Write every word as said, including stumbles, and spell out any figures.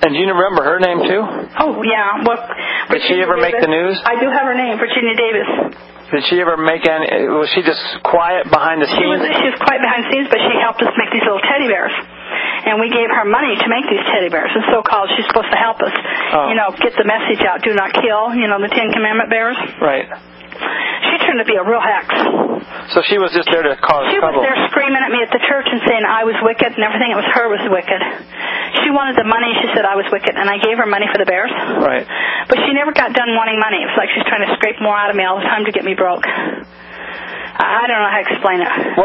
And do you remember her name, too? Oh, yeah. Well, Did she ever Davis, make the news? I do have her name, Virginia Davis. Did she ever make any... Was she just quiet behind the She was, scenes? she was quiet behind the scenes, but she helped us make these little teddy bears. And we gave her money to make these teddy bears. And so-called, she's supposed to help us, oh. you know, get the message out, do not kill, you know, the Ten Commandment bears. Right. She turned to be a real hex. So she was just there to cause she trouble. She was there screaming at me at the church and saying I was wicked and everything that was her was wicked. She wanted the money. She said I was wicked, and I gave her money for the bears. Right. But she never got done wanting money. It was like she was trying to scrape more out of me all the time to get me broke. I don't know how to explain it.